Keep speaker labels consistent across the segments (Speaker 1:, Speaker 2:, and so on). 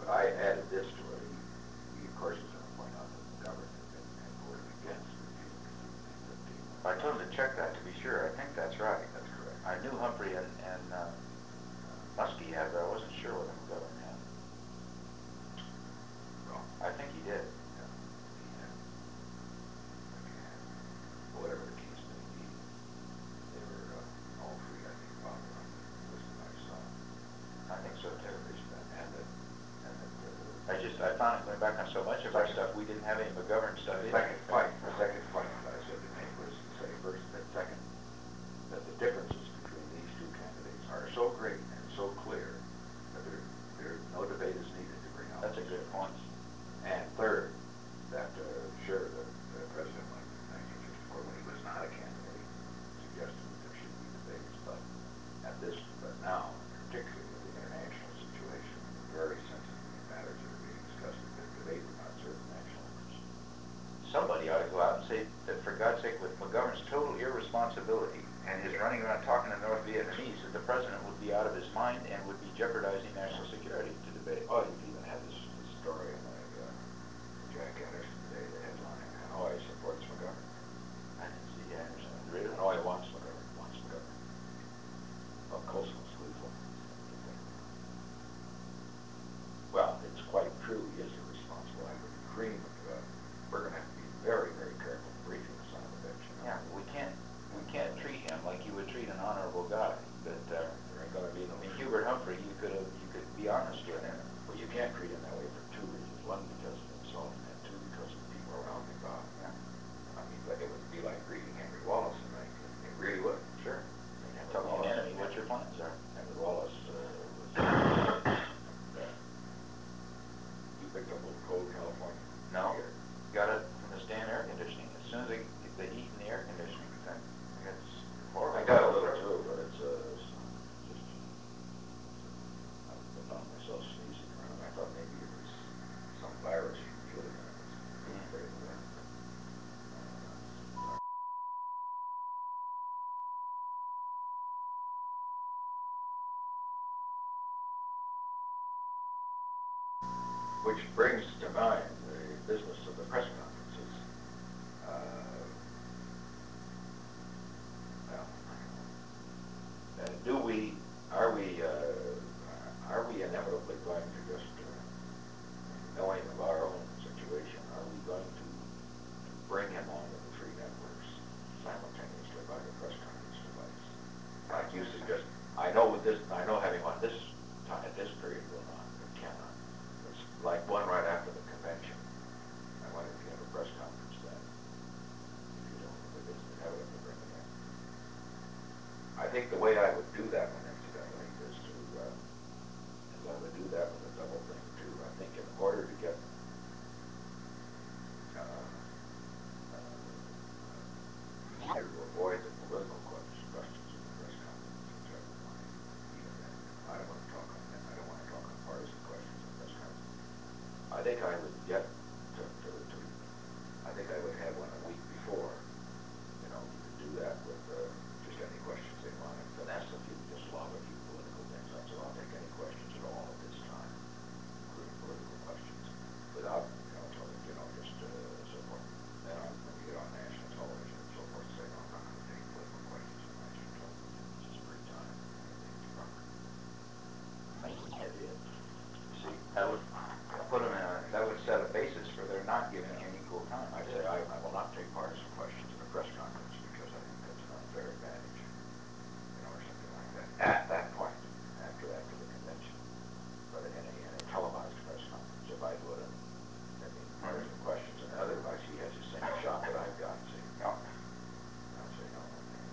Speaker 1: But I added this to it. He of course, is going to point out that the government had voted against repealing 1515.
Speaker 2: I told him to check that to be sure. I think that's right.
Speaker 1: That's correct.
Speaker 2: I knew Humphrey and Muskie had, but I wasn't sure whether McGovern had.
Speaker 1: Well,
Speaker 2: I think he did.
Speaker 1: yeah, he had. Whatever the case may be, they were all three, I think, founded on the list that I saw.
Speaker 2: I think so too.
Speaker 1: And
Speaker 2: I found it going back on so much of our stuff, we didn't have any McGovern stuff.
Speaker 1: the second point that I said to make was to say first, that second, that the differences between these two candidates are so great and so clear that no debate is needed to bring out.
Speaker 2: That's a good point.
Speaker 1: And third, that sure, the president, like in 1954, when he was not a candidate, suggested that there should be debates, but now, particularly with the international situation, very sensitive matters that are being discussed, that debate about certain national interests.
Speaker 2: Somebody ought to go out and say that, for God's sake, with McGovern's total irresponsibility and his running around talking to North Vietnamese, that the president would be out of his mind and would be jeopardizing national security to debate.
Speaker 1: Oh, you've even had this story in Jack Anderson today, the headline, Hanoi supports McGovern.
Speaker 2: I didn't see Anderson. Really?
Speaker 1: Hanoi wants McGovern. Well, Colson was gleeful. Well, it's quite true, he is irresponsible. I would agree with we're going to have to be very, very careful in briefing the son of a bitch.
Speaker 2: Yeah, we can't treat him like you would treat an honorable guy. But
Speaker 1: There ain't going to be no.
Speaker 2: I mean, Hubert Humphrey, you could be honest with him.
Speaker 1: Well, you can't treat him that way for two reasons. One, because of himself, and two, because of the people around him.
Speaker 2: Yeah.
Speaker 1: I mean, but it would be like greeting Henry Wallace, and it really would.
Speaker 2: Sure.
Speaker 1: And
Speaker 2: Tell me, enemy, what your plans are.
Speaker 1: Henry Wallace was. You picked up a little cold California.
Speaker 2: No,
Speaker 1: Here.
Speaker 2: got it from the stand air conditioning. As soon as they get the heat and the air conditioning, then it's horrible.
Speaker 1: I got a little too, but it's just. I found myself sneezing around. I thought maybe it was some virus from Julian. I was afraid of that. Which brings to mind the business of the press conferences. Are we inevitably going to just, knowing of our own situation, are we going to bring him onto the three networks simultaneously by the press conference device? Like you suggest, I know having one this time at this period will not, it cannot. It's like one right after the convention. I wonder if you have a press conference then. If you don't, if it isn't inevitable to bring it in. I think the way I would do that one, incidentally, is I would do that with a double thing too. I think in order to get to avoid the political questions in the press conference, which I would want even then. I don't want to talk on that. I don't want to talk on partisan questions in the press conference. I think I would get I think I would have one a week before. You know, you could do that with just any questions they want. And finesse if you just lob a few political things. I said, I'll take any questions at all at this time, including political questions, without, just so forth. Then when you get on national television and so forth, say, no, I'm not going to take political questions on national television. It's just free time.
Speaker 2: See, that would put them in that would set a basis for their not giving him equal time.
Speaker 1: I say I will not take partisan questions in a press conference because I think that's an unfair advantage, or something like that. At that point, after the convention, but in a televised press conference, if I would have partisan questions, and otherwise he has the same shot that I've got. See, no. I'll say no.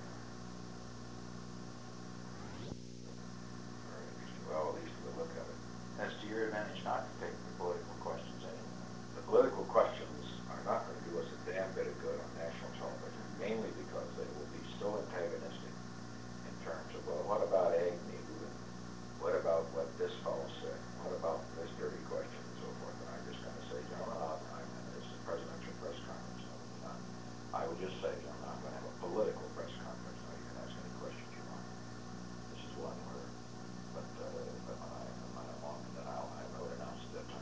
Speaker 1: Very interesting. Well, at least we'll look at it.
Speaker 2: That's to your advantage not to take the political questions anymore.
Speaker 1: The political questions are not going to do us a damn bit of good on national television, mainly because they will be so antagonistic in terms of, well, what about Agnew? And what about what this fellow said? What about this dirty question and so forth? And I'm just going to say, gentlemen, this is a presidential press conference. I would just say, gentlemen, I'm going to have a political press conference. Now you can ask any questions you want. This is one where, but when I'm on, then I would announce that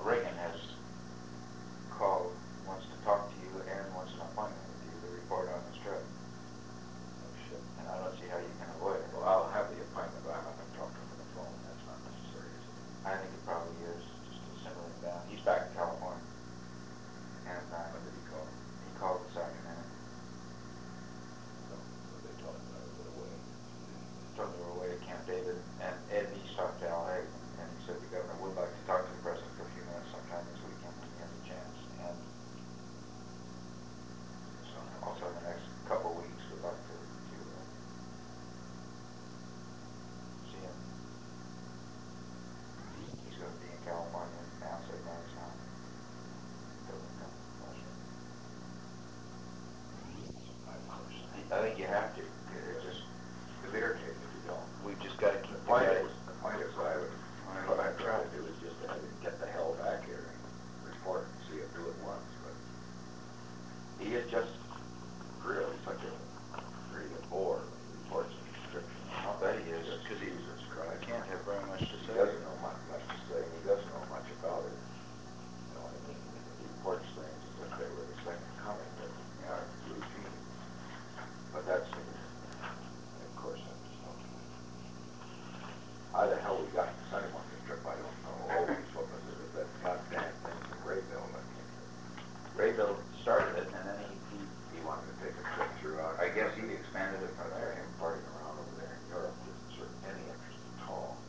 Speaker 2: Reagan has called, wants to talk to you and wants an appointment with you to report on this trip.
Speaker 1: Oh, shit.
Speaker 2: And I don't see how you can avoid it.
Speaker 1: Well, I'll have the appointment, but I'm not gonna talk to him on the phone. That's not necessary, is it?
Speaker 2: I think it probably is, just to simmer him down. He's back in California. And
Speaker 1: When did he call?
Speaker 2: he called this afternoon.
Speaker 1: No, but they told him that I was away.
Speaker 2: Told they were away at Camp David, and Ed Meese talked to Al Haig, and he said the governor would like to talk to the president for a few minutes sometime this weekend when he has a chance. And
Speaker 1: So,
Speaker 2: also in the next couple of weeks, we'd like to see him. He's going to be in California now, so now he's not. I think you have to. It's just,
Speaker 1: it's irritating if you don't.
Speaker 2: we've just got to keep
Speaker 1: The point
Speaker 2: together.
Speaker 1: is, what I'm trying to do is just to have him get the hell back here and report and see him do it once, but he is just really such a bore when he reports a restriction.
Speaker 2: I'll bet he is,
Speaker 1: Just
Speaker 2: because he
Speaker 1: Jesus Christ.
Speaker 2: can't have very much to
Speaker 1: He
Speaker 2: say.
Speaker 1: doesn't know much to say, he doesn't know much about it. You know what I mean? He reports things as if they were the second coming, but they are routine. But that's, of course, I just don't. How the hell we got to Sunday morning trip, I don't know. Always what was it, that goddamn thing from Graybill that
Speaker 2: Graybill started it, and then
Speaker 1: he wanted to take a trip throughout.
Speaker 2: I guess he expanded it from there.
Speaker 1: Him partying around over there in Europe didn't serve any interest at all.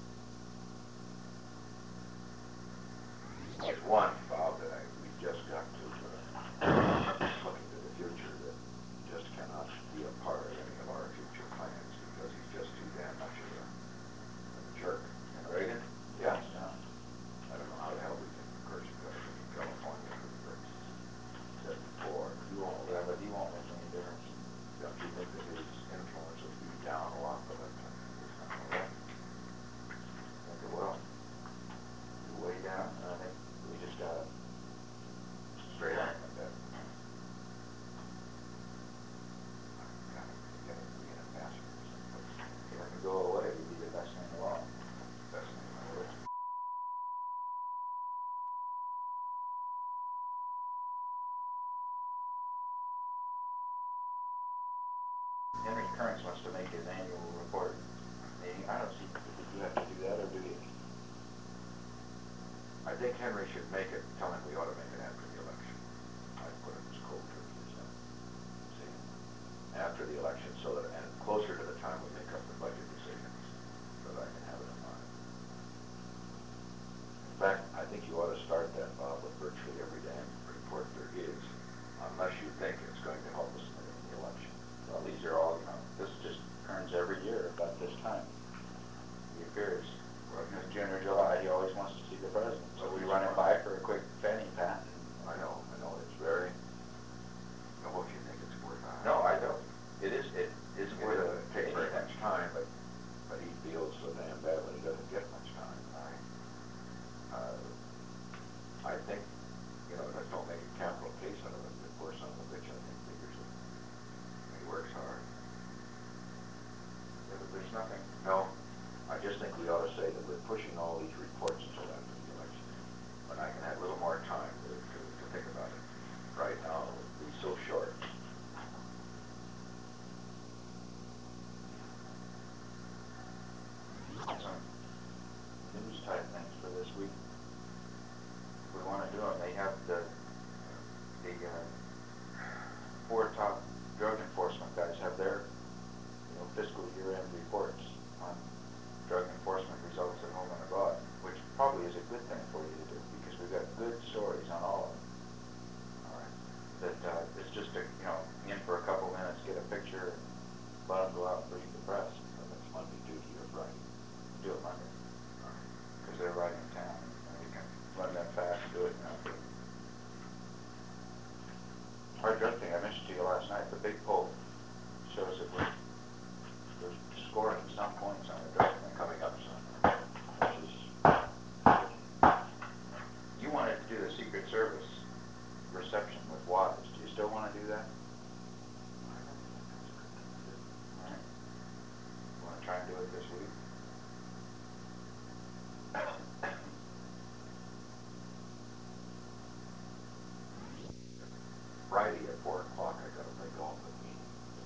Speaker 1: There's one, Bob, that we just got to look into the future that just cannot be a part of any of our future plans because he's just too damn much of a jerk. And Reagan?
Speaker 2: Yeah.
Speaker 1: I don't know how the hell we can, of course, you got to be California for said before.
Speaker 2: You won't, yeah, but he won't make any difference.
Speaker 1: Don't you think that his influence will be down a lot for that time?
Speaker 2: I think it will. Be way down, and I think we just gotta straight up like that. If I could go away, it'd be the best thing in the world.
Speaker 1: Best thing in the world.
Speaker 2: Henry Kearns wants to make his annual report meeting. I don't see, if you have to do that, or do you?
Speaker 1: I think Henry should make it, tell him we ought to make it after the election. I'd put it as cold turkey as that. See, after the election, so that, and closer to the time we make up the budget decisions, so that I can have it in mind. In fact, I think you ought to start that, Bob, with virtually every damn report there is, unless you think it's going to help us in the election.
Speaker 2: Well, these are all, this is just Kearns every year about this time. He appears, in June or July, he always wants to see the president. So we run him by for a quick fanny pat.
Speaker 1: I know, it's very, I hope you think it's worth it.
Speaker 2: No, I don't. It isn't
Speaker 1: It
Speaker 2: worth
Speaker 1: doesn't take
Speaker 2: any
Speaker 1: very much
Speaker 2: much
Speaker 1: time, but he feels so damn bad when he doesn't get much time. I think, let's don't make a capital case out of it, the poor son of a bitch, I think, figures it. He works hard.
Speaker 2: There's nothing.
Speaker 1: No, I just think we ought to say that we're pushing all these reports until after the election, when I can have a little more time to think about it. Right now, it would be so short.
Speaker 2: Some news type things for this week. If we want to do them, they have the 4 top drug enforcement guys have their, fiscal year-end reports.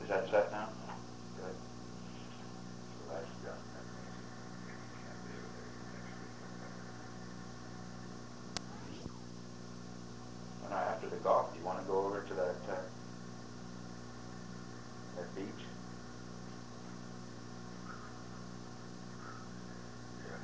Speaker 2: Is that set now? Good.
Speaker 1: So that's done. That means you can't be over there next week.
Speaker 2: And after the golf, do you want to go over to that beach?
Speaker 1: Yeah.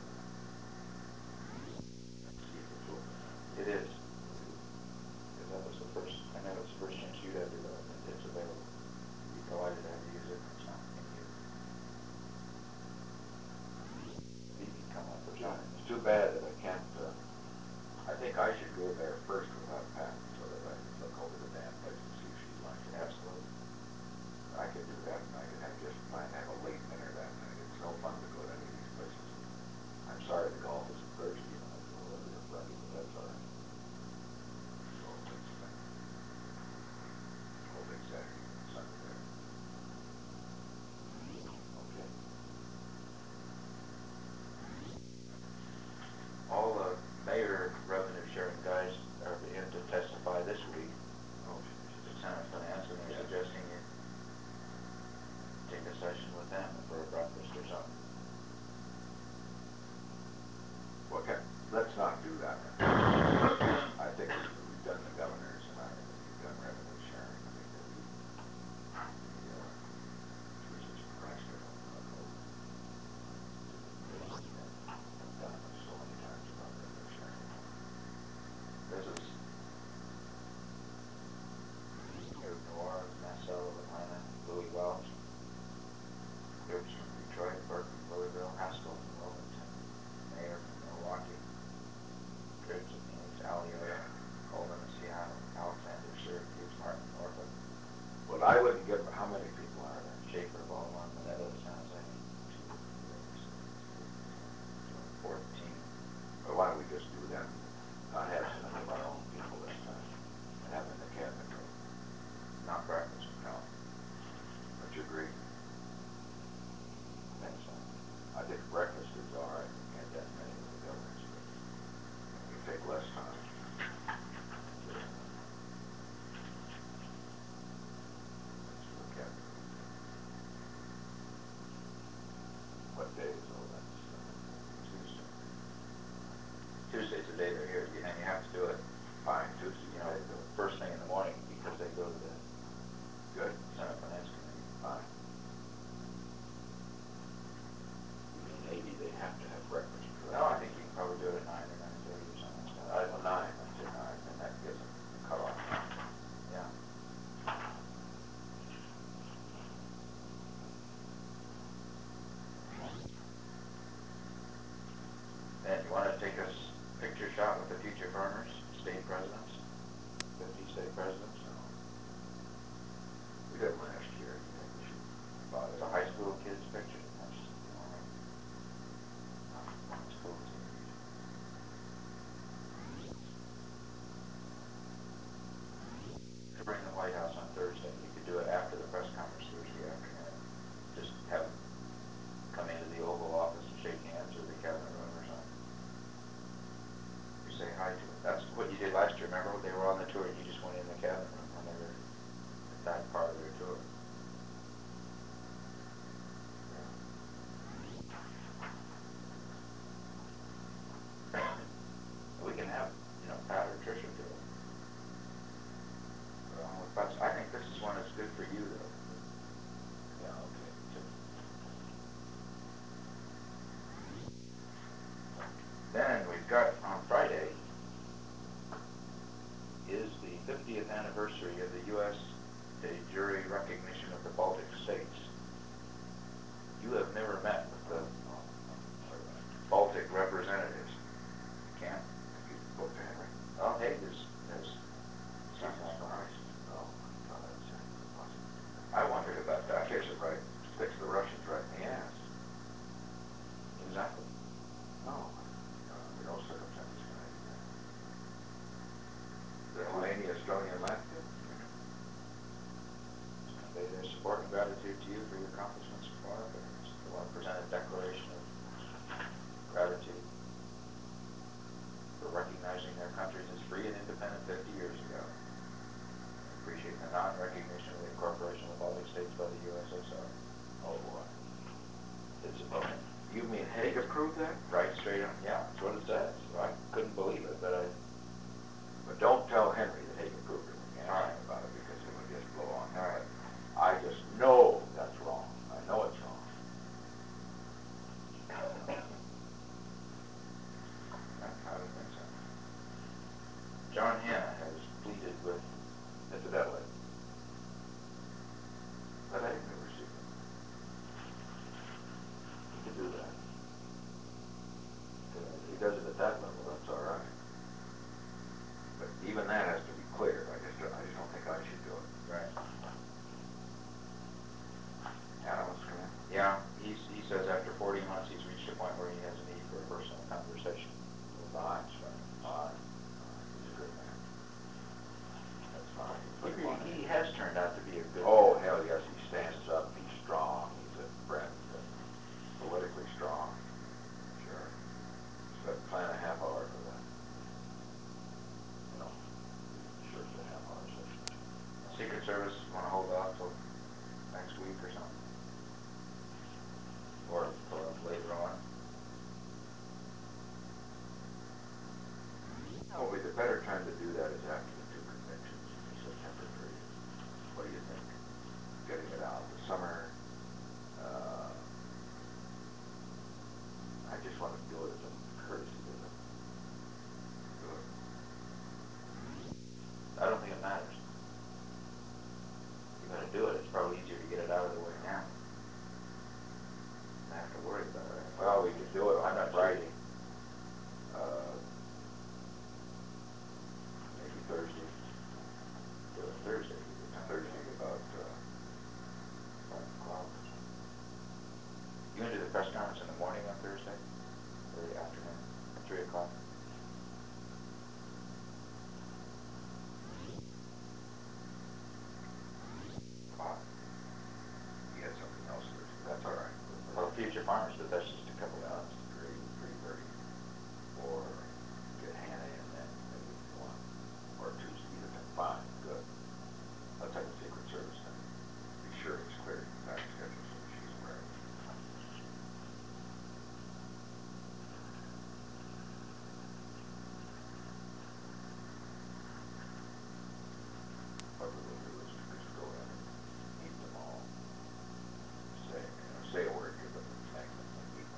Speaker 1: Let's see if it's open.
Speaker 2: It is. Because that was the first, I know it's the first chance you had to go, and it's available. You delighted to have to use it, it's not in use. You can come up or something.
Speaker 1: It's too bad that I can't, I think I should go there first without Pat, so that I can look over the damn place and see if she likes it.
Speaker 2: Absolutely.
Speaker 1: I could do that, and I could have just plan to have a late dinner that night. It's no fun to go to any of these places. I'm sorry the golf isn't Thursday, and I go over there Friday, but that's all right. So it's whole big Saturday, Sunday there. Okay.
Speaker 2: All the mayor revenue sharing guys are in to testify this week.
Speaker 1: Oh,
Speaker 2: The Senate Finance, and they're suggesting you take a session with them for a breakfast or something.
Speaker 1: okay, let's not do that. I think we've done the governors, and we've done revenue sharing. I think that Jesus Christ, I don't know. I've done it so many times about revenue sharing.
Speaker 2: This is New Orleans, Nassau, Atlanta, Louis Wells, groups from Detroit, Berkeley, Louisville, Haskell, Wilmington, Mayor from Milwaukee, groups of Phoenix, Aliola, Coleman, Seattle, Alexander, Syracuse, Martin, Norfolk,
Speaker 1: Well, I wouldn't give, how many people are there?
Speaker 2: Schaefer, Beaumont, Minetta, San Jose, 14.
Speaker 1: Well, why don't we just do them, not have some of our own people this time, and have them in the cabinet room?
Speaker 2: Not breakfast, no.
Speaker 1: Don't you agree?
Speaker 2: I think so.
Speaker 1: I think breakfast is all right, we can't that many with the governors, but we take less time. Let's look at what day is all that stuff?
Speaker 2: Tuesday. Tuesday's the day they're here, and you have to do it,
Speaker 1: Fine, Tuesday,
Speaker 2: you know, first thing in the morning, because they go to the
Speaker 1: good,
Speaker 2: Senate Finance Committee.
Speaker 1: fine. Maybe they have to have breakfast.
Speaker 2: No, I think you can probably do it at 9 or 9:30 or something like that.
Speaker 1: Well, 9, I'd say 9, and that gives them a cutoff.
Speaker 2: Yeah. And you want to take a picture shot with the future farmers, state presidents, 50 state presidents?
Speaker 1: We did last year, I think we should buy
Speaker 2: It's a high school kid's picture. That's, you know, it's cool to see. To bring the White House on Thursday, you could do it after the press conference Thursday afternoon. Just have them come into the Oval Office and shake hands, or the cabinet room or something. You say hi to them. That's what you did last year, remember? They were on the tour, and you just went in the cabinet room when they were at that part of their tour. We can have, you know, Pat or Tricia do it. But I think this is one that's good for you, though.
Speaker 1: Yeah, okay.
Speaker 2: Then we've got on Friday is the 50th anniversary of the U.S. de jure recognition of the Baltic states. You have never met with the Baltic representatives. Can't?
Speaker 1: You booked Henry?
Speaker 2: Oh, hey, there's
Speaker 1: Jesus Christ. Oh, my God, that's impossible.
Speaker 2: I wondered about that.
Speaker 1: Sticks it right, sticks the Russians right in the ass.
Speaker 2: Exactly.
Speaker 1: No, under no circumstances can I do that. Lithuania, Estonia, and Latvia?
Speaker 2: Convey their support and gratitude to you for your accomplishments and foreign affairs. They want to present a declaration of gratitude for recognizing their countries as free and independent 50 years ago. Appreciate the non-recognition of the Corporation of the Baltic States by the USSR.
Speaker 1: Oh, boy.
Speaker 2: It's opponent.
Speaker 1: You mean Hague approved that?
Speaker 2: Right straight on, yeah, that's what it says. I couldn't believe it, but
Speaker 1: But don't tell Henry that Hague approved it when you
Speaker 2: All
Speaker 1: ask
Speaker 2: right.
Speaker 1: him about it, because it would just blow on.
Speaker 2: All right.
Speaker 1: I just know that's wrong. I know it's wrong.
Speaker 2: I don't think so. John Hanna has pleaded with infidelity.
Speaker 1: But I've never seen it. He can do that. If he does it at that level, that's all right. But even that has to be clear. I just don't think I should do it.
Speaker 2: Right.
Speaker 1: Animals come in.
Speaker 2: Yeah, he says after 40 months, he's reached a point where he has a need for a personal conversation.
Speaker 1: Fine, fine. He's a good man. That's fine.
Speaker 2: He has turned out to be a good.
Speaker 1: Oh, hell yes, he stands up, he's strong, he's a friend, politically strong. Sure. But plan a half hour for that. You know, sure it's a half hour session.
Speaker 2: Secret Service want to hold off till next week or something? Or later on?
Speaker 1: Probably the better time to do that is after the two conventions in September period. What do you think? Getting it out the summer. I just want to do it as a courtesy to them. Do it.
Speaker 2: I don't think it matters. You're going to do it, it's probably easier to get it out of the way now. Not have to worry about it.
Speaker 1: Well, we can do it on that Friday. Maybe Thursday. Do it Thursday. Thursday about 5 o'clock.
Speaker 2: You going to do the press conference in the morning on Thursday? Or the afternoon? At 3 o'clock?
Speaker 1: You had something else Thursday. That's all right.
Speaker 2: Well, Future Farmers, but that's just a couple of hours.
Speaker 1: 3:30. Or get Hannah in then, maybe if you want. Or Tuesday, either time. Fine, good. Let's have the Secret Service then. Be sure it's clear in the back schedule so she's aware. What we will do is just go in and meet them all. Say a word, give them the thank them, and meet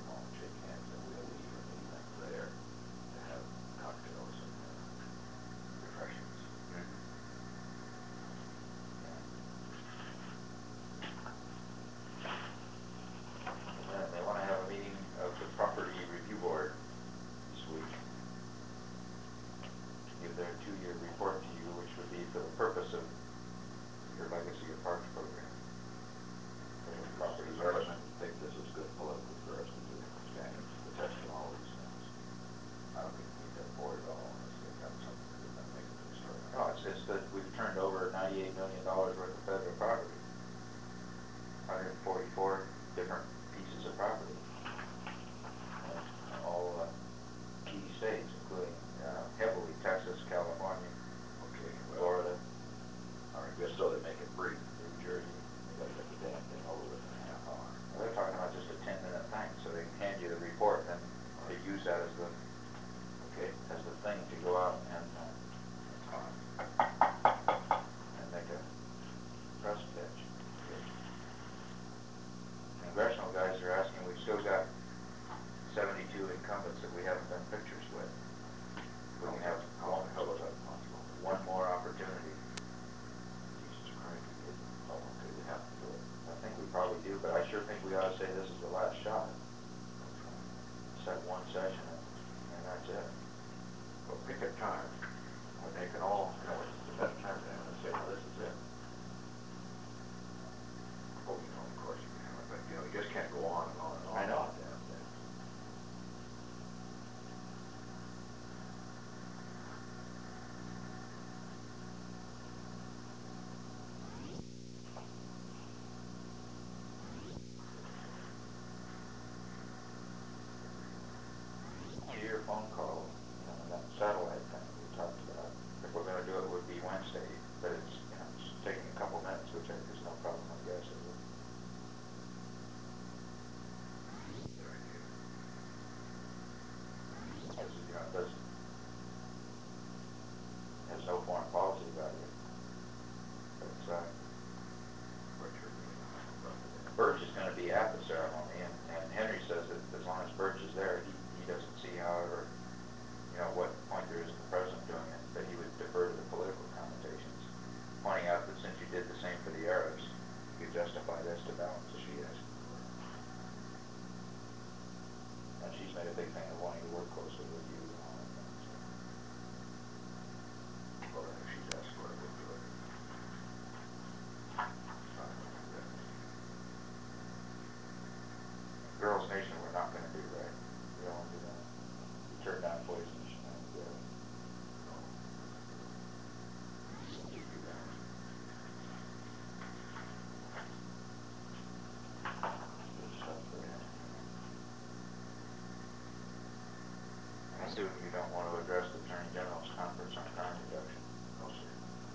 Speaker 2: assume you don't want to address the Attorney General's conference on crime reduction.
Speaker 1: No, sir.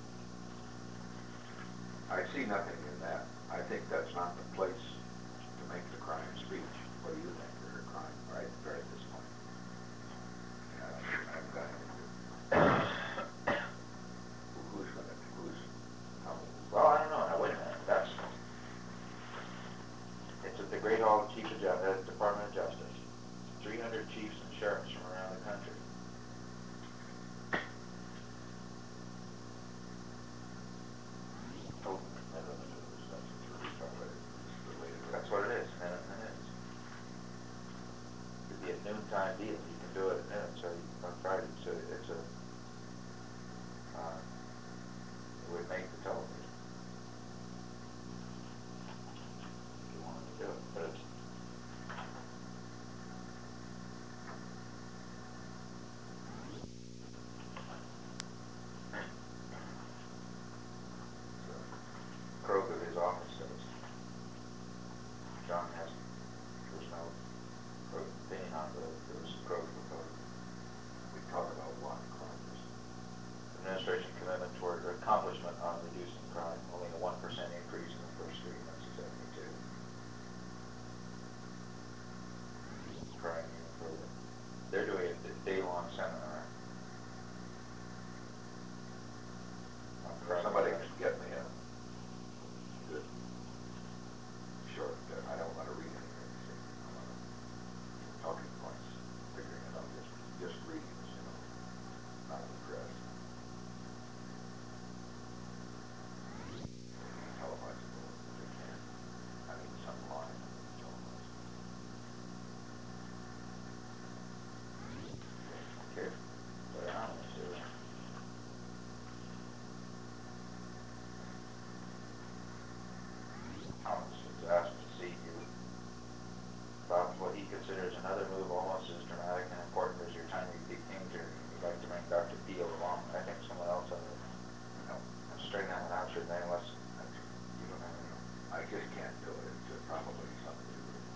Speaker 1: I see nothing in that. I think that's not the place to make the crime speech. What do you think, or a crime, right at this point? I've got to do.
Speaker 2: Well, I don't know. Now, wait a minute. It's at the Great Hall of Chief of Justice, Department of Justice. 300 chiefs and sheriffs from around the country. Oh, that's what it is, minute and minutes. It'd be a noontime deal. You can do it at noon, so on Friday, so it's a, it would make the television. If you wanted to do it, but it's, Krog of his office says John has, there's no opinion on the Krog proposal.
Speaker 1: We talk about what crimes?
Speaker 2: Administration commitment toward accomplishment on reducing crime, only a 1% increase in the first 3 months of 72. Crime even further. They're doing a day-long seminar on crime.
Speaker 1: Somebody can get me a good short, I don't want to read anything. I want talking points, figuring it out, just readings, not address. Televisable if they can. I mean, some line televised.
Speaker 2: Okay, but I don't know. Thomas was asked to see you about what he considers another move almost as dramatic and important as your time you came to. You'd like to bring Dr. Peel along. I think someone else ought to, straighten that one out, shouldn't they, unless you don't have any.
Speaker 1: I just can't do it. It's probably something to do.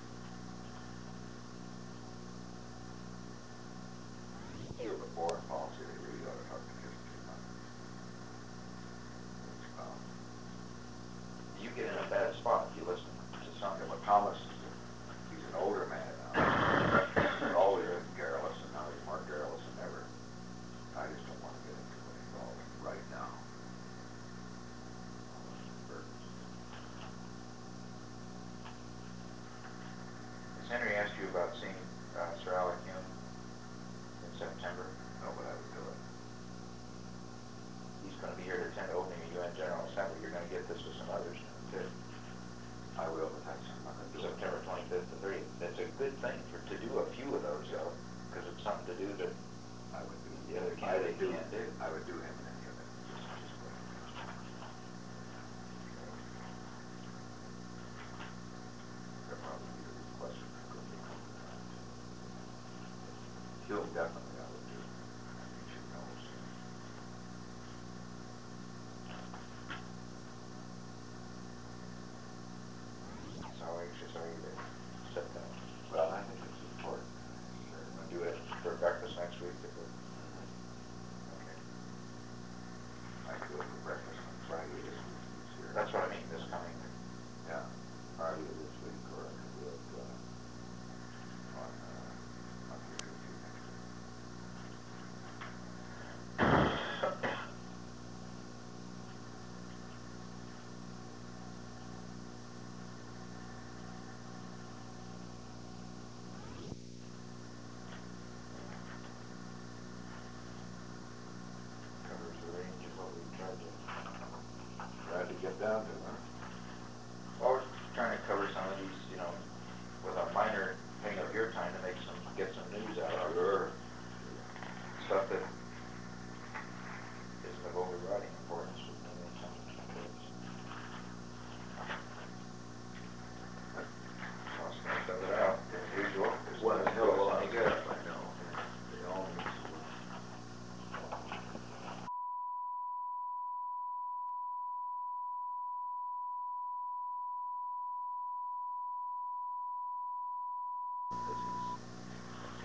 Speaker 1: With the foreign policy, they really ought to talk to history about it.
Speaker 2: You get in a bad spot if you listen to something.
Speaker 1: But Thomas, he's an older man now. He's older than garrulous, and now he's more garrulous than ever. I just don't want to get into it involved right now.
Speaker 2: Has Henry asked you about seeing Sir Alec Hume in September?
Speaker 1: No, but I would do it.
Speaker 2: He's going to be here to attend the opening of UN General Assembly. You're going to get this with some others too.
Speaker 1: I will, but that's not going to do it.
Speaker 2: September 25th to 30th. That's a good thing to do a few of those, though, because it's something to do that
Speaker 1: I would do.
Speaker 2: the other candidate can't do.
Speaker 1: I would do him in any of it. There probably be a request from Hume definitely I would do. I think she knows.
Speaker 2: So anxious are you to set that?
Speaker 1: Well, I think it's important.
Speaker 2: We'll do it for breakfast next week. If we're, okay.
Speaker 1: I do it for breakfast on Friday this week. He's here.
Speaker 2: That's what I mean, this coming.
Speaker 1: Yeah, Friday this week, or I could do it on Tuesday next week.
Speaker 2: Covers the range of what we tried to.
Speaker 1: Glad to get down to, huh?
Speaker 2: Well, we're trying to cover some of these, with a minor thing of your time to get some news out of
Speaker 1: Sure.
Speaker 2: stuff that isn't of overriding importance. But maybe something to case. Well, it's gonna stuff it out as usual.
Speaker 1: Well,
Speaker 2: It's
Speaker 1: hell,
Speaker 2: not any good.
Speaker 1: I know. They all need to.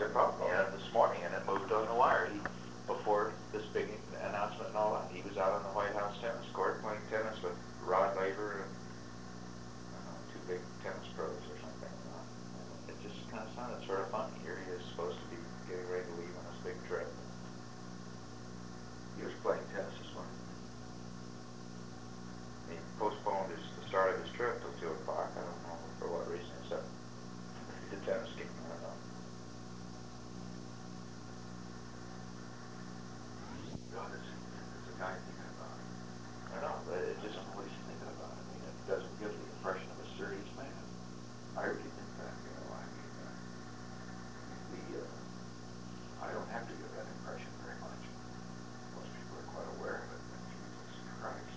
Speaker 1: tip-off ball.
Speaker 2: Yeah, this morning, and it moved on the wire. Before this big announcement and all that, he was out on the White House tennis court playing tennis with Rod Laver and two big tennis pros or something. It just kind of sounded sort of funny. Here he is supposed to be getting ready to leave on this big trip.
Speaker 1: He was playing tennis this morning.
Speaker 2: He postponed the start of his trip till 2 o'clock. I don't know for what reason, except the tennis game. I don't know.
Speaker 1: God, it's a guy thinking about it.
Speaker 2: I don't know, but it just...
Speaker 1: What he's thinking about it. I mean, it doesn't give the impression of a serious man. I really think that, I don't have to give that impression very much. Most people are quite aware of it, but Jesus Christ.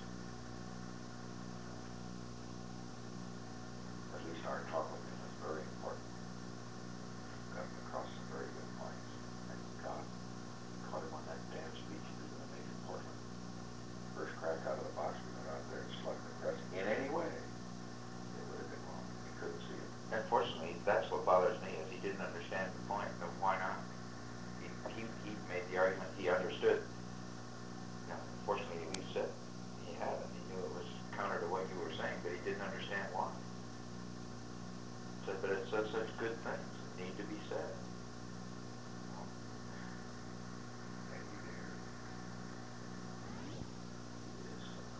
Speaker 1: At least our talk with him is very important. Got across some very good points. Thank God. Caught him on that damn speech he was going to make in Portland. First crack out of the box, we went out there and slugged the president in any way. It would have been wrong. He couldn't see it.
Speaker 2: Unfortunately, that's what bothers me, is he didn't understand the point of why not. He made the argument he understood. Now, unfortunately, we said he hadn't. He knew it was counter to what you were saying, but he didn't understand why. Said, but it says such good things that need to be said.
Speaker 1: Maybe there is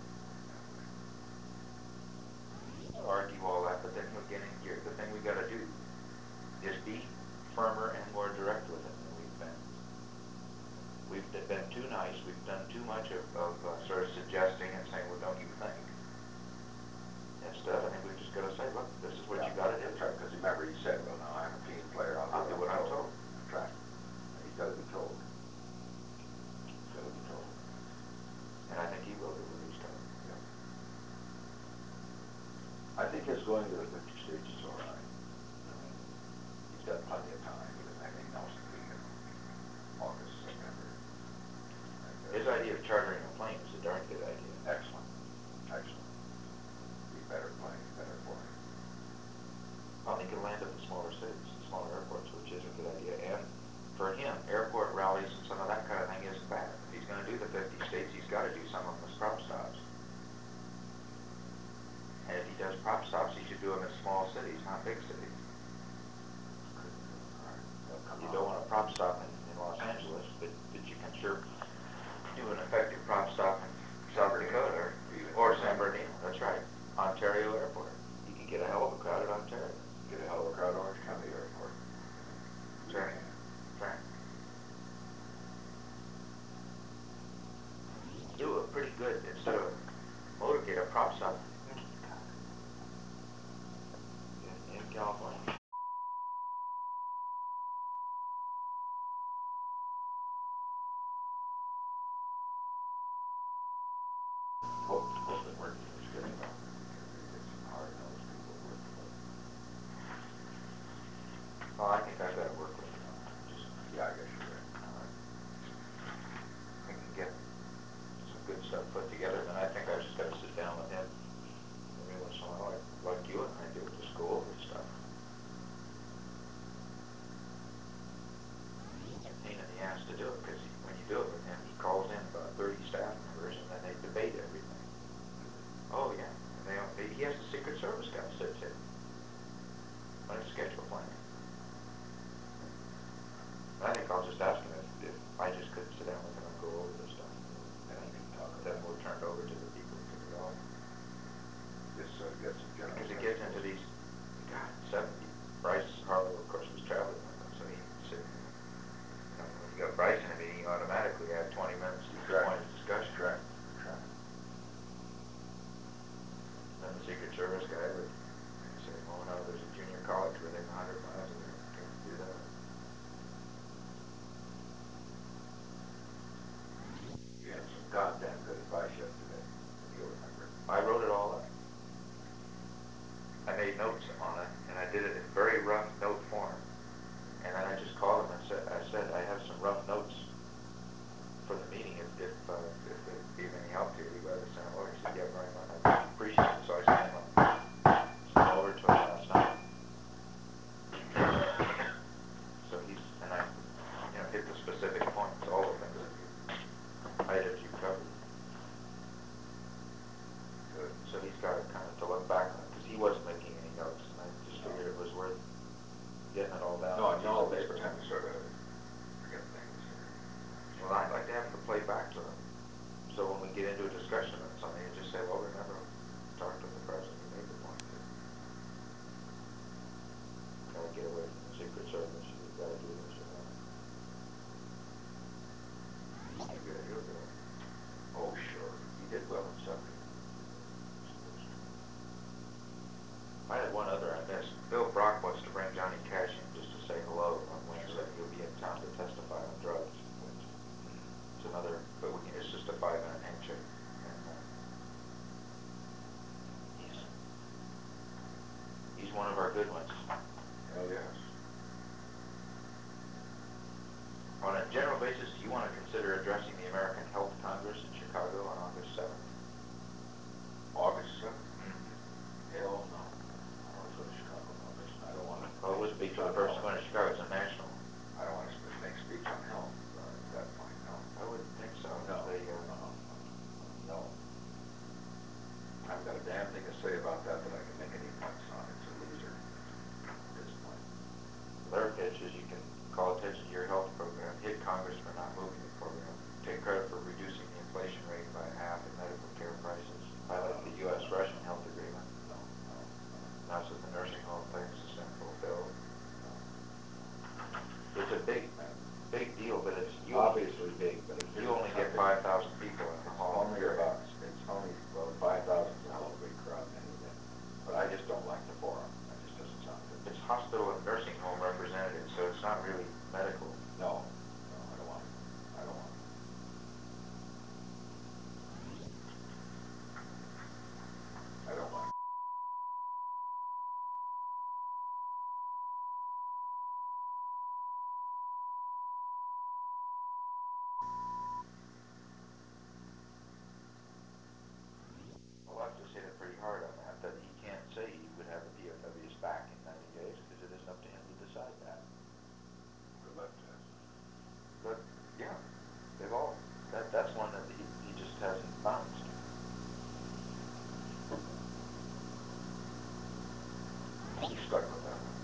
Speaker 2: I'll argue all that, but then he'll get in gear. The thing we got to do is be firmer and more direct with him than we've been. We've been too nice. We've done too much of sort of suggesting and saying, well, don't you think? Instead, I think we've just got to say, look, this is what you got to do.
Speaker 1: That's right, because remember he said, well, no, I'm a team player.
Speaker 2: I'll do what I'm told.
Speaker 1: That's right. He's got to be told. He's got to be told.
Speaker 2: And I think he will do what he's told.
Speaker 1: Yeah. I think his going to the 50 states is all right. I mean, he's got plenty of time. He doesn't have anything else to do in August, September.
Speaker 2: His idea of chartering a plane is a darn good idea.
Speaker 1: Excellent. Excellent. Be better plane, better for him.
Speaker 2: Well, he can land at the smaller cities, the smaller airports, which is a good idea. And for him, airport rallies and some of that kind of thing isn't bad. If he's going to do the 50 states, he's got to do some of them as prop stops. And if he does prop stops, he should do them in small cities, not big cities. You don't want a prop stop in Los Angeles, but you can sure do an effective prop stop in South Dakota or San Bernardino. That's right. Ontario Airport. You can get a hell of a crowd at Ontario.
Speaker 1: Get a hell of a crowd at Orange County Airport.
Speaker 2: That's right. That's right. Do it pretty good instead of motorcade a prop stop in California.
Speaker 1: Hope it worked. It's good enough. It's some hard-nosed people working with it.
Speaker 2: Well, I think I've got to work with him.
Speaker 1: Yeah, I guess you're right.
Speaker 2: We can get some good stuff put together, and I think I just got to sit down with him every once in a while, like you and I do, just go over stuff. It's a pain in the ass to do it, because when you do it with him, he calls in about 30 staff members, and then they debate everything. Oh, yeah. And he has the Secret Service guy sits in on his schedule planning. I think I'll just ask him if I just could sit down with him and go over this stuff. And I can talk, then we'll turn it over to the people who took it all.
Speaker 1: Just get some general.
Speaker 2: Because it gets into these, God, 70. Bryce Harlow, of course, was traveling with him, so he said, when you got Bryce in a meeting, you automatically have 20 minutes to point of discussion.
Speaker 1: Correct.
Speaker 2: Then the Secret Service guy would say, oh no, there's a junior college within 100 miles of there. Can't do that.
Speaker 1: You had some goddamn good advice yesterday. You'll remember.
Speaker 2: I wrote it all up. I made notes on it, and I did it in very rough note form. And then I just called him and said, I have some rough notes for the meeting. If it be of any help to you, you got to send them over. He said, yeah, very much. I appreciate it. So I sent them over to him last night. So and I I had one other I missed. Bill Brock wants to bring Johnny Cash in just to say hello on Wednesday. He'll be in town to testify on drugs. It's another, but it's just a 5-minute handshake. And, he's one of our good ones.
Speaker 1: Oh, yes.
Speaker 2: On a general basis, do you want to consider addressing the American Health Congress in Chicago on August 7th?
Speaker 1: August 7th? Hell no. I don't go to Chicago on this. I don't want to.
Speaker 2: Well, it would be for the person going to Chicago. It's a national.
Speaker 1: I don't want to make a speech on health at that point, no.
Speaker 2: I wouldn't think so.
Speaker 1: No. No. I've got a damn thing to say about that I can make any points on. It's a loser at this point.
Speaker 2: Their pitch is you can call attention to your health program, hit Congress for not moving the program, take credit for reducing the inflation rate by half in medical care prices, highlight the U.S.-Russian health agreement.
Speaker 1: No.
Speaker 2: That's what the nursing home things has been fulfilled. It's a big deal, but it's
Speaker 1: Obviously big, but it's
Speaker 2: you only get 5,000 people in the hall.
Speaker 1: It's only, well, 5,000 is a hell of a big crowd and anything. But I just don't like the forum. That just doesn't sound good.
Speaker 2: It's hospital and nursing home representatives, so it's not really medical.
Speaker 1: No, I don't want it. I don't want it. I don't want it.
Speaker 2: Well, I've just hit it pretty hard on that he can't say he would have the POWs back in 90 days because it isn't up to him to decide that.
Speaker 1: Good luck to us.
Speaker 2: But, yeah, they've all, that's one that he just hasn't bounced.
Speaker 1: He's stuck with that one.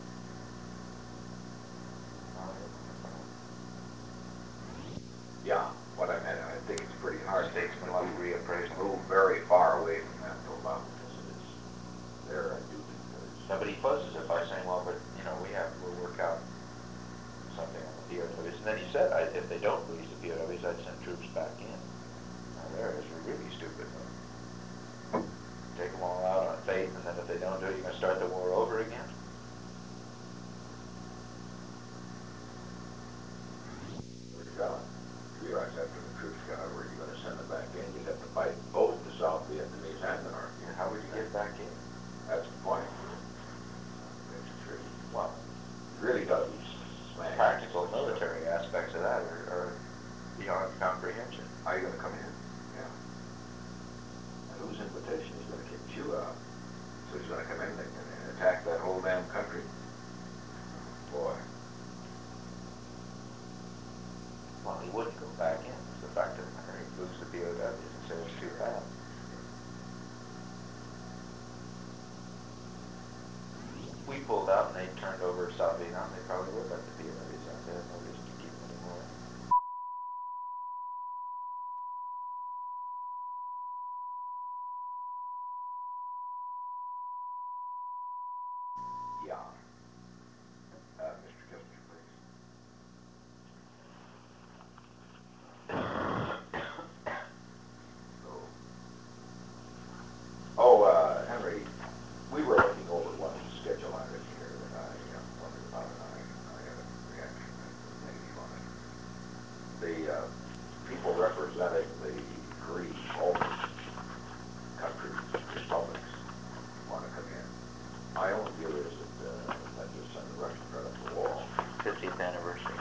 Speaker 1: Yeah, what I meant, I think it's pretty hard.
Speaker 2: Statesman will be reappraised.
Speaker 1: Move very far away from that profile because it is there. I do think that it's.
Speaker 2: Somebody fuzzes it by saying, well, but, we'll work out something on the POWs. And then he said, if they don't release the POWs, I'd send troops back in. Now, there is really stupid. Take them all out on faith, and then if they don't do it, you're going to start the war over again?
Speaker 1: Where you going? You realize after the troops got over, you're going to send them back in. You'd have to fight both the South Vietnamese and the North Vietnamese.
Speaker 2: How would you get back in?
Speaker 1: That's the point. It's tricky.
Speaker 2: Well,
Speaker 1: Really does smash.
Speaker 2: practical military aspects of that are beyond comprehension.
Speaker 1: How are you going to come in? Yeah. And whose invitation is going to kick you out? So he's going to come in and attack that whole damn country? Boy.
Speaker 2: Well, he wouldn't go back in. It's the fact of the matter. He'd lose the POWs and say it's too bad. We pulled out and they turned over South Vietnam, they probably would let the POWs out. They had no reason to keep them anymore.
Speaker 1: Yeah. Mr. Kissinger, please. Henry, we were looking over one schedule item here that I wondered about, and I had a reaction negative on it. The people representing the three Baltic countries, republics, want to come in. My own view is that just send the Russians right up the wall.
Speaker 2: 50th anniversary.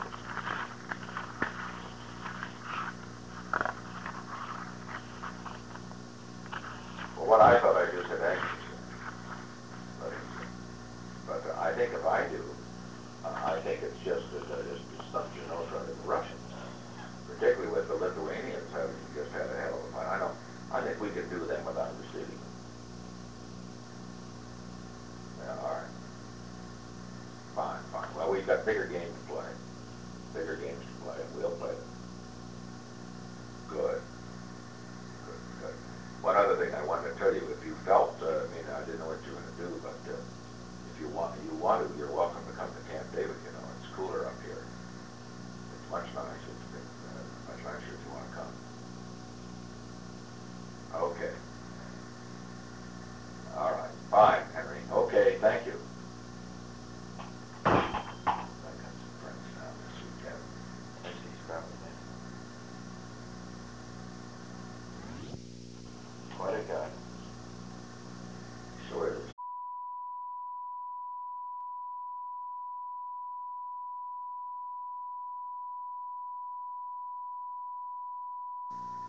Speaker 1: Well, what I thought I just had actually but I think if I do, I think it's just stuff trying to the Russians, particularly with the Lithuanians having just had a hell of a fight. I think we could do them without receiving them. Yeah, all right. Fine. Well, we've got bigger games to play. And we'll play them. Good. One other thing I wanted to tell you, if you felt, I didn't know what you were going to do, but if you want to, you're welcome to come to Camp David. It's cooler up here. It's much nicer. Much nicer if you want to come. Okay. All right. Fine, Henry.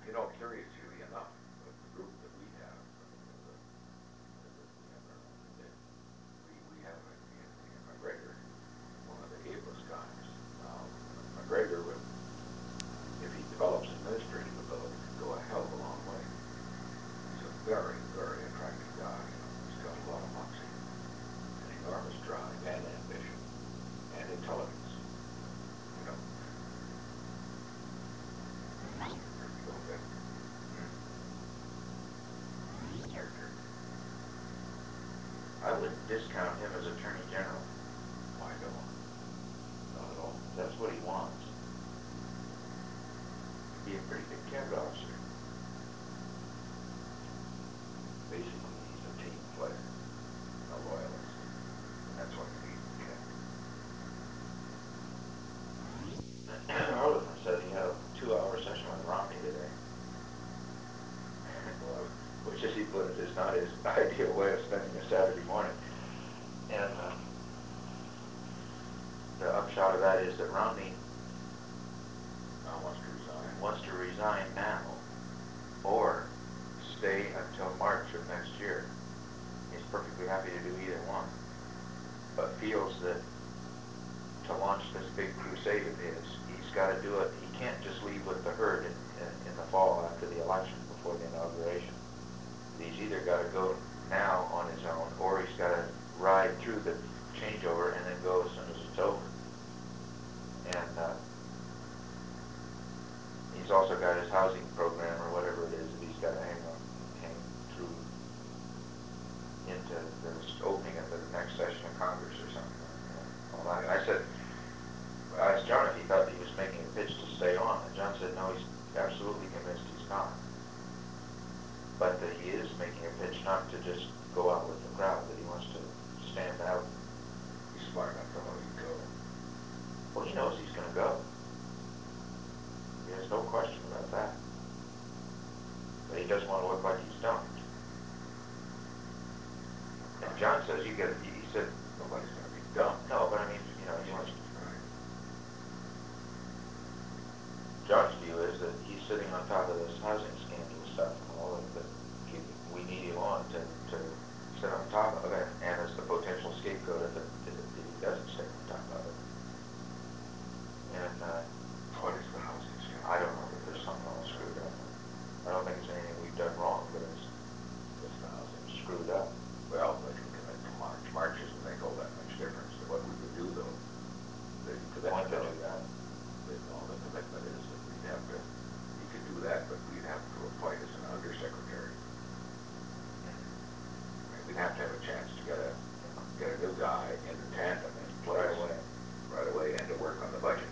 Speaker 1: You know, curiously enough, the group that we have, we have in McGregor, one of the ablest guys. Now, McGregor, if he develops administrative ability, could go a hell of a long way. He's a very, very attractive guy. You know, he's got a lot of moxie, an enormous drive and ambition and intelligence. You know. Okay.
Speaker 2: I wouldn't discount him as Attorney General.
Speaker 1: Why don't? Not at all.
Speaker 2: That's what he wants. Be a pretty good cabinet officer.
Speaker 1: Basically, he's a team player, a loyalist. That's what you need in a cabinet.
Speaker 2: Harlequin said he had a 2-hour session with Romney today. Well, which, as he put it, is not his ideal way of spending a Saturday morning. And the upshot of that is that Romney wants to resign now or stay until March of next year. He's perfectly happy to do either one, but feels that to launch this big crusade of his, he's got to do it. He can't just leave with the herd in the fall after the election before the inauguration. He's either got to go now on his own, or he's got to ride through the changeover and then go as soon as it's over. And he's also got his housing program or whatever it is that he's got to hang through into the opening of the next session of Congress or something. I said, I asked John if he thought he was making a pitch to stay on, and John said no, he's absolutely convinced he's not. But that he is making a pitch not to just go out with the crowd, that he wants to stand out.
Speaker 1: He's smart enough to know he'd go.
Speaker 2: Well, he knows he's going to go. There's no question about that. But he doesn't want to look like he's dumped. And John says he said,
Speaker 1: Nobody's going to be dumped.
Speaker 2: no, but I mean, you know, he wants to.
Speaker 1: Right.
Speaker 2: John's view is that he's sitting on top of this housing scandal stuff and all of that we need him on to sit on top of it, and as the potential scapegoat if he doesn't stay on top of it. And
Speaker 1: What is the housing scandal?
Speaker 2: I don't know if there's something all screwed up. I don't think it's anything we've done wrong, but it's
Speaker 1: Just the housing.
Speaker 2: screwed up.
Speaker 1: Well, they can commit to March. March isn't make all that much difference to what we would do, though. The
Speaker 2: Want to do
Speaker 1: commitment,
Speaker 2: that?
Speaker 1: the commitment is that we'd have to, he could do that, but we'd have to appoint as an undersecretary. I mean, we'd have to have a chance to get a new guy in tandem in place right away, and to work on the budget.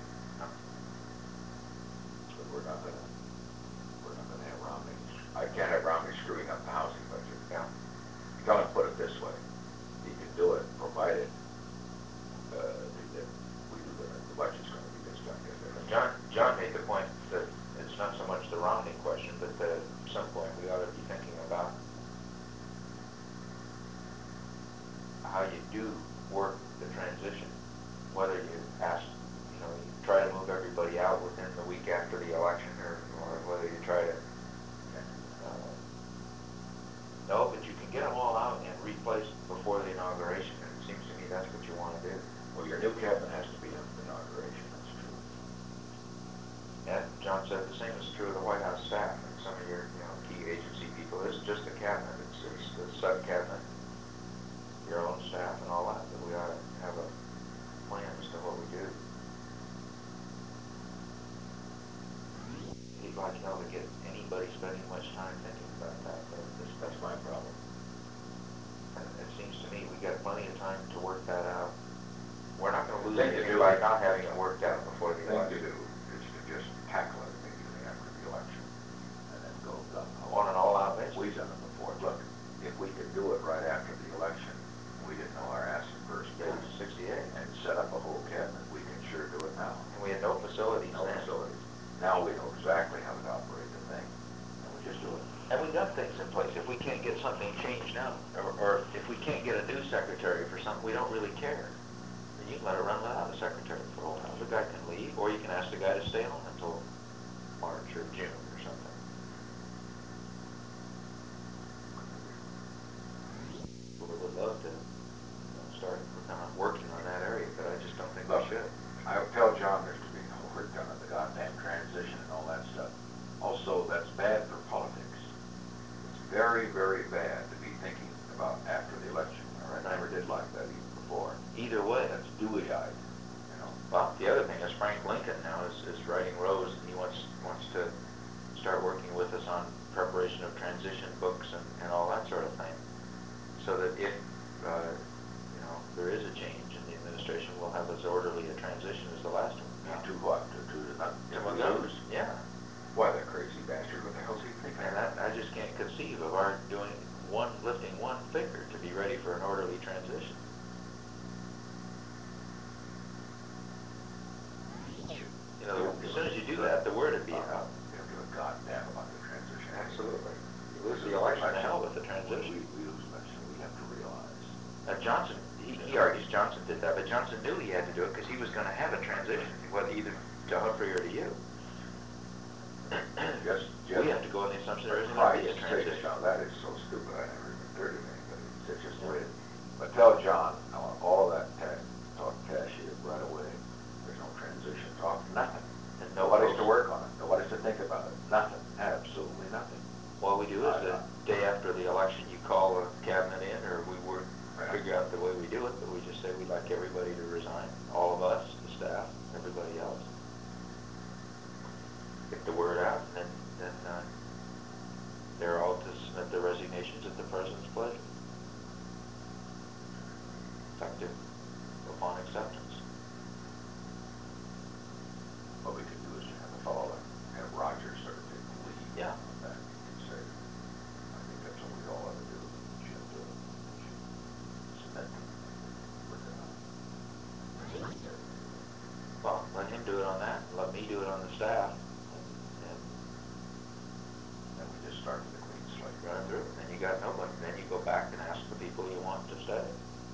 Speaker 1: But we're not gonna have Romney. I can't have Romney screwing up the housing budget.
Speaker 2: Yeah.
Speaker 1: Tell him, put it this way, he can do it, provided that the budget's going to be constructed.
Speaker 2: John made the point that it's not so much the Romney question, but that at some point we ought to be thinking about how you do work the transition, whether you try to move everybody out within the week after the election, or whether you try to no, but you can get them all out and replaced before the inauguration, and it seems to me that's what you want to do.
Speaker 1: Well, your new cabinet has to be on the inauguration, that's true.
Speaker 2: And John said the same is true of the White House staff and some of your key agency people. It's just the cabinet, it's the sub-cabinet, your own staff and all that we ought to have a plan as to what we do. He'd like to get anybody spending much time thinking about that, but
Speaker 1: That's my problem.
Speaker 2: and it seems to me we got plenty of time to work that out. We're not going to lose
Speaker 1: Thing to
Speaker 2: anything
Speaker 1: do-
Speaker 2: by not having it worked out before the
Speaker 1: The thing to
Speaker 2: election.
Speaker 1: do is to just tackle it immediately after the election, and then go
Speaker 2: On an all-out basis.
Speaker 1: We've done it before. Look, if we could do it right after the election, we didn't know our ass in first
Speaker 2: Yeah,
Speaker 1: place,
Speaker 2: 68.
Speaker 1: and set up a whole cabinet, we can sure do it now.
Speaker 2: And we had no facilities
Speaker 1: No
Speaker 2: then.
Speaker 1: facilities. Now we know exactly how to operate the thing, and we just do it.
Speaker 2: And we've got things in place. If we can't get something changed now, or if we can't get a new secretary for something, we don't really care. Then you can let it run without a secretary for a while. The guy can leave, or you can ask the guy to stay on until March or June or something.
Speaker 1: it's dewy-eyed, you know.
Speaker 2: Well, the other thing is Frank Lincoln now is writing Rose, and he wants to start working with us on preparation of transition books and all that sort of thing, so that if there is a change in the administration, we'll have as orderly a transition as the last one.
Speaker 1: To what? To not
Speaker 2: To
Speaker 1: to
Speaker 2: McGovern.
Speaker 1: lose?
Speaker 2: Yeah.
Speaker 1: Why, that crazy bastard? What the hell's he thinking?
Speaker 2: And I just can't conceive of our lifting one finger to be ready for an orderly transition. You know, as soon as you do that, the word would be out.
Speaker 1: You don't give a goddamn about the transition.
Speaker 2: Absolutely. You lose the election, to hell with the transition.
Speaker 1: We lose election, we have to realize.
Speaker 2: Johnson, he argues Johnson did that, but Johnson knew he had to do it because he was going to have a transition, whether either to Humphrey or to you.
Speaker 1: Just
Speaker 2: We have to go on the assumption there isn't going to be a transition.
Speaker 1: Now, that is so stupid, I never even heard of anybody. It's just the way it. But tell John, I want all that talk cash here right away. There's no transition talk, nothing.
Speaker 2: And
Speaker 1: Nobody's to work on it, nobody's to think about it, nothing, absolutely nothing.
Speaker 2: What we do is the day after the election, you call a cabinet in, or we work, figure out the way we do it, but we just say we'd like everybody to resign, all of us, the staff, everybody else. Get the word out, and then they're all to submit their resignations at the president's pleasure. Effective upon acceptance.
Speaker 1: What we could do is have a fellow like, have Rogers sort of take the lead.
Speaker 2: Yeah.
Speaker 1: On that, and say, I think that's what we all ought to do. We should submit
Speaker 2: Well, let him do it on that, and let me do it on the staff, and
Speaker 1: and we just start with a clean slate.
Speaker 2: run it through. And you got nobody. Then you go back and ask the people you want to stay.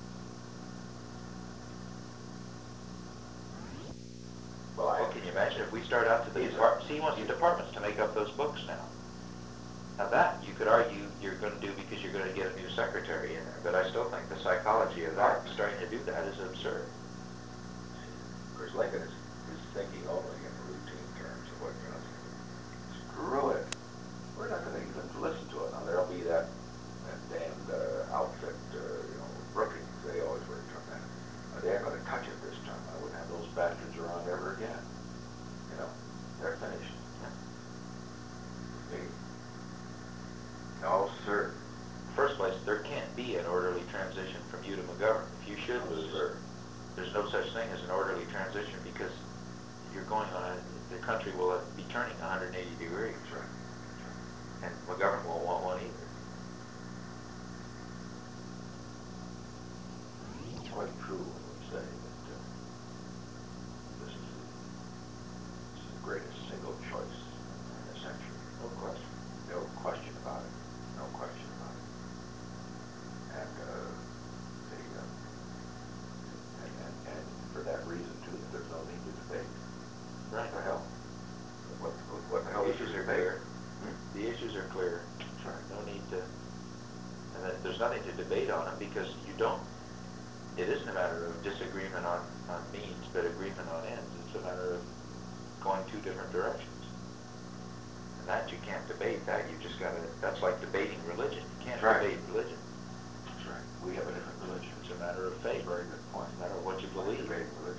Speaker 2: Well, can you imagine if we start out to the department? See, he wants the departments to make up those books now. Now that, you could argue you're going to do because you're going to get a new secretary in there, but I still think the psychology of that, starting to do that, is absurd.
Speaker 1: Of course, Lincoln is thinking only in routine terms of what, screw it. We're not going to even listen to it. Now, there'll be that damned outfit, Brookings. They always were from that. They aren't going to touch it this time. I wouldn't have those bastards around ever again. They're finished. Me. No, sir.
Speaker 2: First place, there can't be an orderly transition from you to McGovern. If you should
Speaker 1: No,
Speaker 2: lose,
Speaker 1: sir.
Speaker 2: there's no such thing as an orderly transition because you're going on, the country will be turning 180 degrees.
Speaker 1: That's right.
Speaker 2: And McGovern won't want one either.
Speaker 1: It's quite true when we say that this is the greatest single choice in the century. No question. No question about it. No question about it. And and for that reason too, there's no need to debate.
Speaker 2: Right.
Speaker 1: What the hell? What the hell
Speaker 2: The
Speaker 1: is
Speaker 2: issues
Speaker 1: your
Speaker 2: are
Speaker 1: debate?
Speaker 2: clear. The issues are clear.
Speaker 1: That's right.
Speaker 2: No need to, and there's nothing to debate on them because you don't. It isn't a matter of disagreement on means, but agreement on ends. It's a matter of going two different directions. And that you can't debate. That you just got to. That's like debating religion. You can't
Speaker 1: Right.
Speaker 2: debate religion.
Speaker 1: That's right. We have a different religion.
Speaker 2: It's a matter of faith.
Speaker 1: Very good point.
Speaker 2: It's a matter of what you believe.
Speaker 1: Debate religion.